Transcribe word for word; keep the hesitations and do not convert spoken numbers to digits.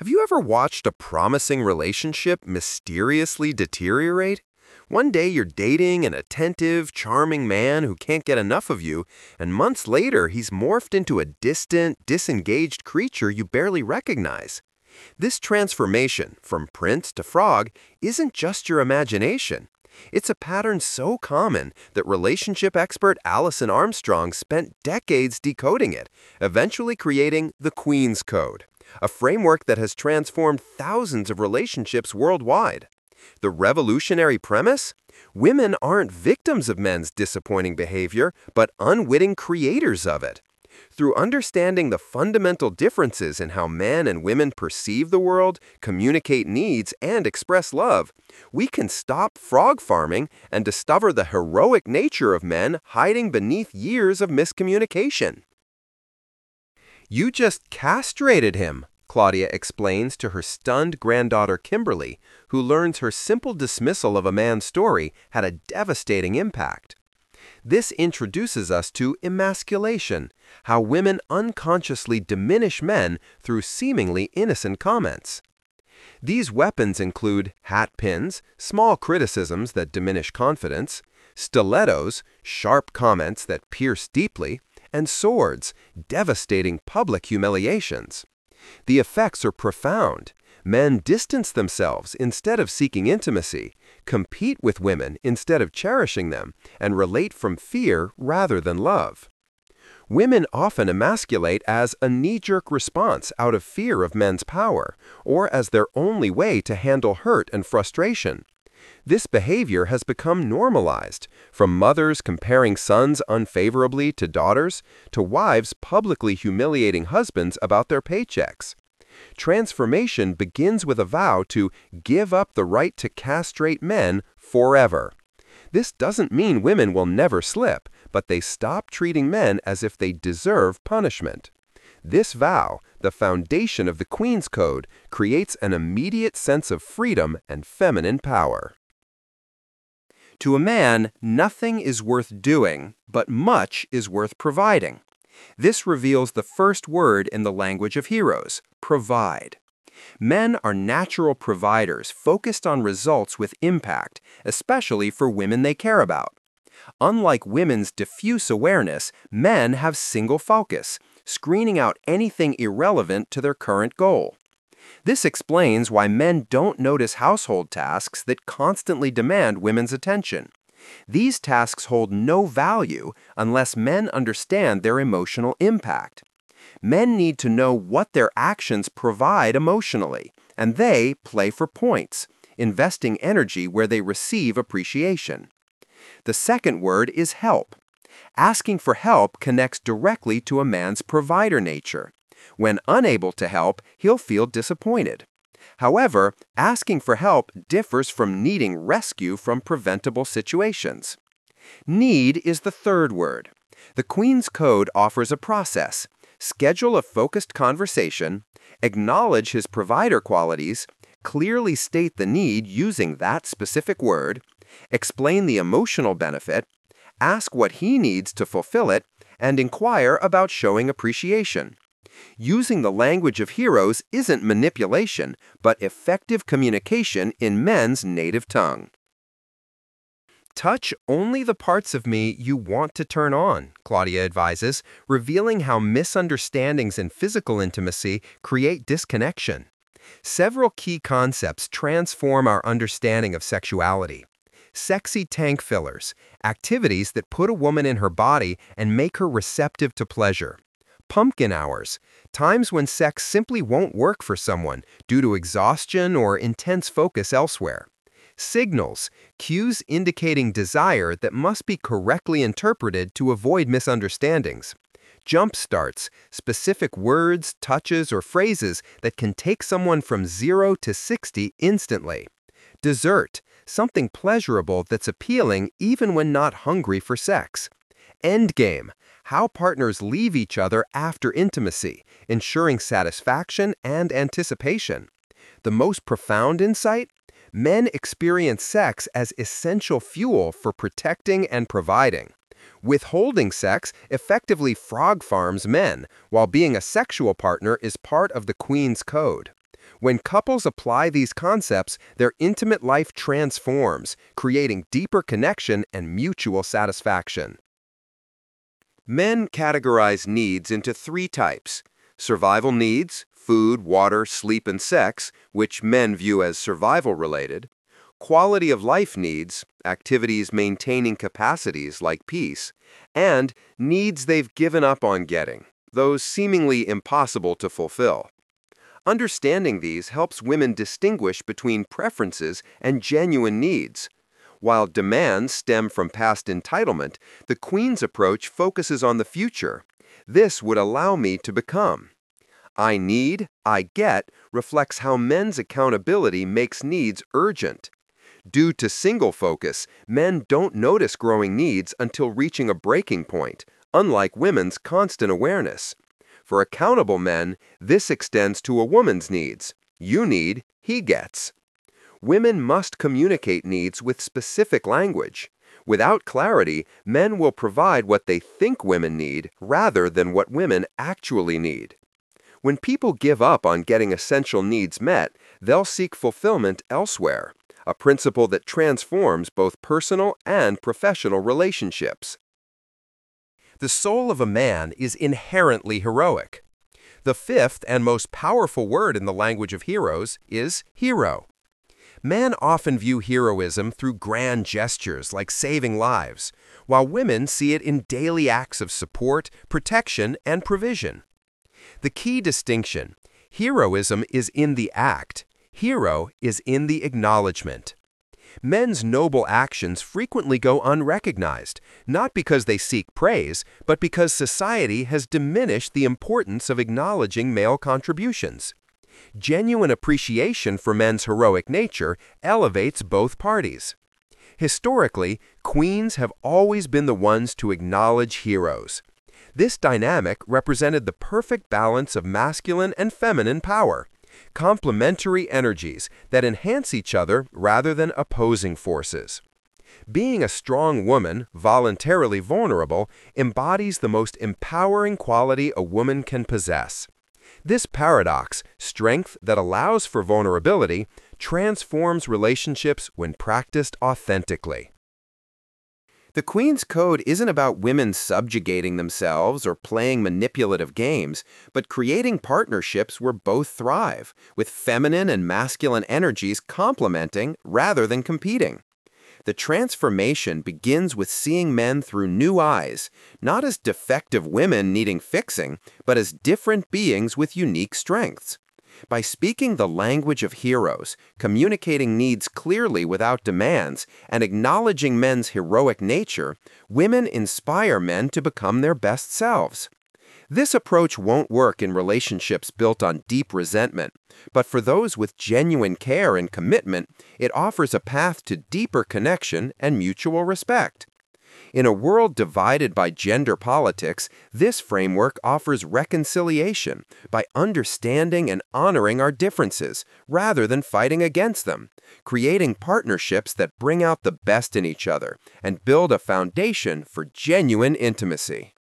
Have you ever watched a promising relationship mysteriously deteriorate? One day you're dating an attentive, charming man who can't get enough of you, and months later he's morphed into a distant, disengaged creature you barely recognize. This transformation, from prince to frog, isn't just your imagination. It's a pattern so common that relationship expert Alison Armstrong spent decades decoding it, eventually creating the Queen's Code, a framework that has transformed thousands of relationships worldwide. The revolutionary premise? Women aren't victims of men's disappointing behavior, but unwitting creators of it. Through understanding the fundamental differences in how men and women perceive the world, communicate needs, and express love, we can stop frog farming and discover the heroic nature of men hiding beneath years of miscommunication. "You just castrated him," Claudia explains to her stunned granddaughter Kimberly, who learns her simple dismissal of a man's story had a devastating impact. This introduces us to emasculation, how women unconsciously diminish men through seemingly innocent comments. These weapons include hat pins, small criticisms that diminish confidence, stilettos, sharp comments that pierce deeply, and swords, devastating public humiliations. The effects are profound. Men distance themselves instead of seeking intimacy, compete with women instead of cherishing them, and relate from fear rather than love. Women often emasculate as a knee-jerk response out of fear of men's power, or as their only way to handle hurt and frustration. This behavior has become normalized, from mothers comparing sons unfavorably to daughters, to wives publicly humiliating husbands about their paychecks. Transformation begins with a vow to give up the right to castrate men forever. This doesn't mean women will never slip, but they stop treating men as if they deserve punishment. This vow, the foundation of the Queen's Code, creates an immediate sense of freedom and feminine power. To a man, nothing is worth doing, but much is worth providing. This reveals the first word in the language of heroes, provide. Men are natural providers focused on results with impact, especially for women they care about. Unlike women's diffuse awareness, men have single focus, screening out anything irrelevant to their current goal. This explains why men don't notice household tasks that constantly demand women's attention. These tasks hold no value unless men understand their emotional impact. Men need to know what their actions provide emotionally, and they play for points, investing energy where they receive appreciation. The second word is help. Asking for help connects directly to a man's provider nature. When unable to help, he'll feel disappointed. However, asking for help differs from needing rescue from preventable situations. Need is the third word. The Queen's Code offers a process. Schedule a focused conversation, acknowledge his provider qualities, clearly state the need using that specific word, explain the emotional benefit, ask what he needs to fulfill it, and inquire about showing appreciation. Using the language of heroes isn't manipulation, but effective communication in men's native tongue. Touch only the parts of me you want to turn on, Claudia advises, revealing how misunderstandings in physical intimacy create disconnection. Several key concepts transform our understanding of sexuality. Sexy tank fillers, activities that put a woman in her body and make her receptive to pleasure. Pumpkin hours, times when sex simply won't work for someone due to exhaustion or intense focus elsewhere. Signals, cues indicating desire that must be correctly interpreted to avoid misunderstandings. Jump starts, specific words, touches, or phrases that can take someone from zero to sixty instantly. Dessert, something pleasurable that's appealing even when not hungry for sex. Endgame, how partners leave each other after intimacy, ensuring satisfaction and anticipation. The most profound insight? Men experience sex as essential fuel for protecting and providing. Withholding sex effectively frog farms men, while being a sexual partner is part of the Queen's Code. When couples apply these concepts, their intimate life transforms, creating deeper connection and mutual satisfaction. Men categorize needs into three types: survival needs, food, water, sleep, and sex, which men view as survival-related; quality of life needs, activities maintaining capacities like peace; and needs they've given up on getting, those seemingly impossible to fulfill. Understanding these helps women distinguish between preferences and genuine needs. While demands stem from past entitlement, the Queen's approach focuses on the future. This would allow me to become. I need, I get reflects how men's accountability makes needs urgent. Due to single focus, men don't notice growing needs until reaching a breaking point, unlike women's constant awareness. For accountable men, this extends to a woman's needs. You need, he gets. Women must communicate needs with specific language. Without clarity, men will provide what they think women need rather than what women actually need. When people give up on getting essential needs met, they'll seek fulfillment elsewhere, a principle that transforms both personal and professional relationships. The soul of a man is inherently heroic. The fifth and most powerful word in the language of heroes is hero. Men often view heroism through grand gestures like saving lives, while women see it in daily acts of support, protection, and provision. The key distinction: heroism is in the act, hero is in the acknowledgement. Men's noble actions frequently go unrecognized, not because they seek praise, but because society has diminished the importance of acknowledging male contributions. Genuine appreciation for men's heroic nature elevates both parties. Historically, queens have always been the ones to acknowledge heroes. This dynamic represented the perfect balance of masculine and feminine power, complementary energies that enhance each other rather than opposing forces. Being a strong woman, voluntarily vulnerable, embodies the most empowering quality a woman can possess. This paradox, strength that allows for vulnerability, transforms relationships when practiced authentically. The Queen's Code isn't about women subjugating themselves or playing manipulative games, but creating partnerships where both thrive, with feminine and masculine energies complementing rather than competing. The transformation begins with seeing men through new eyes, not as defective women needing fixing, but as different beings with unique strengths. By speaking the language of heroes, communicating needs clearly without demands, and acknowledging men's heroic nature, women inspire men to become their best selves. This approach won't work in relationships built on deep resentment, but for those with genuine care and commitment, it offers a path to deeper connection and mutual respect. In a world divided by gender politics, this framework offers reconciliation by understanding and honoring our differences rather than fighting against them, creating partnerships that bring out the best in each other and build a foundation for genuine intimacy.